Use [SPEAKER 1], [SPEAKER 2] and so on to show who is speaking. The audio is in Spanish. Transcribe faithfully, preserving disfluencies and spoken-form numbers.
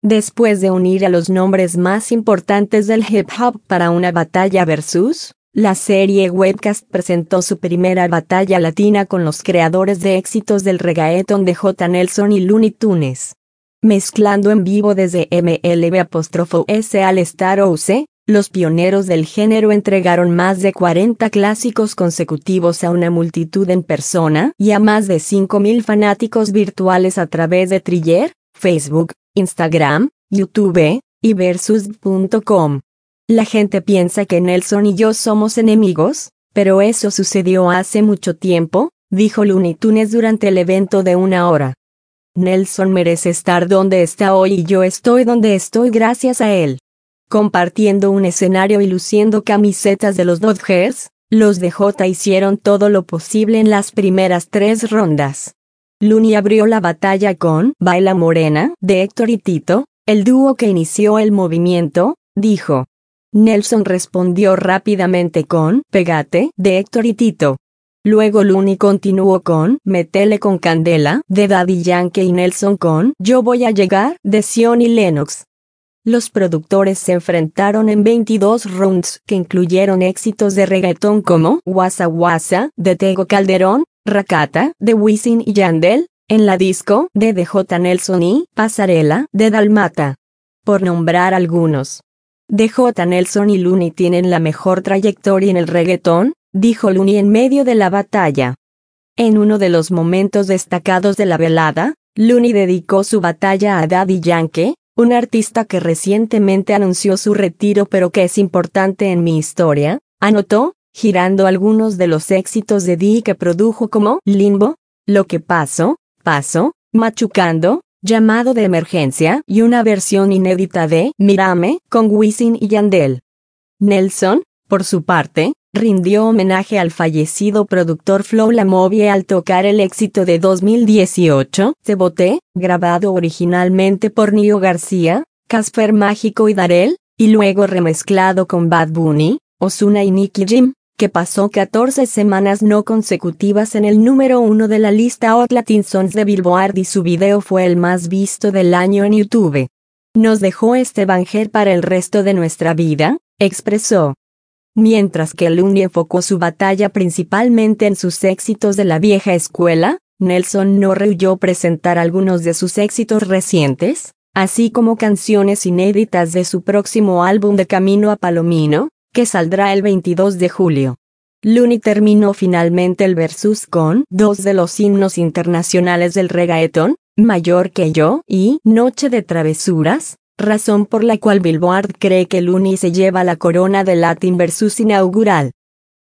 [SPEAKER 1] Después de unir a los nombres más importantes del hip hop para una batalla versus, la serie Webcast presentó su primera batalla latina con los creadores de éxitos del reggaetón D J Nelson y Looney Tunes. Mezclando en vivo desde M L B S al Star O C, los pioneros del género entregaron más de cuarenta clásicos consecutivos a una multitud en persona y a más de cinco mil fanáticos virtuales a través de Twitter, Facebook, Instagram, YouTube, y Versus punto com. La gente piensa que Nelson y yo somos enemigos, pero eso sucedió hace mucho tiempo, dijo Looney Tunes durante el evento de una hora. Nelson merece estar donde está hoy y yo estoy donde estoy gracias a él. Compartiendo un escenario y luciendo camisetas de los Dodgers, los D J hicieron todo lo posible en las primeras tres rondas. Looney abrió la batalla con Baila Morena, de Héctor y Tito, el dúo que inició el movimiento, dijo. Nelson respondió rápidamente con Pégate, de Héctor y Tito. Luego Looney continuó con Métele con Candela, de Daddy Yankee y Nelson con Yo Voy a Llegar, de Zion y Lennox. Los productores se enfrentaron en veintidós rounds que incluyeron éxitos de reggaetón como Wassa Wassa, de Tego Calderón, Rakata, de Wisin y Yandel, En la Disco, de D J Nelson y Pasarela, de Dalmata. Por nombrar algunos. D J Nelson y Looney tienen la mejor trayectoria en el reggaetón, dijo Looney en medio de la batalla. En uno de los momentos destacados de la velada, Looney dedicó su batalla a Daddy Yankee, un artista que recientemente anunció su retiro pero que es importante en mi historia, anotó, girando algunos de los éxitos de Dee que produjo como Limbo, Lo que pasó, Paso, Machucando, Llamado de Emergencia y una versión inédita de Mírame con Wisin y Yandel. Nelson, por su parte, rindió homenaje al fallecido productor Flow La Movie al tocar el éxito de dos mil dieciocho, Te Boté, grabado originalmente por Nio García, Casper Mágico y Darel, y luego remezclado con Bad Bunny, Ozuna y Nicky Jam, que pasó catorce semanas no consecutivas en el número uno de la lista Hot Latin Songs de Billboard y su video fue el más visto del año en YouTube. Nos dejó este banger para el resto de nuestra vida, expresó. Mientras que Looney enfocó su batalla principalmente en sus éxitos de la vieja escuela, Nelson no rehuyó presentar algunos de sus éxitos recientes, así como canciones inéditas de su próximo álbum de Camino a Palomino, que saldrá el veintidós de julio. Looney terminó finalmente el versus con dos de los himnos internacionales del reggaetón, Mayor que yo y Noche de Travesuras, razón por la cual Billboard cree que Looney se lleva la corona del Latin versus inaugural.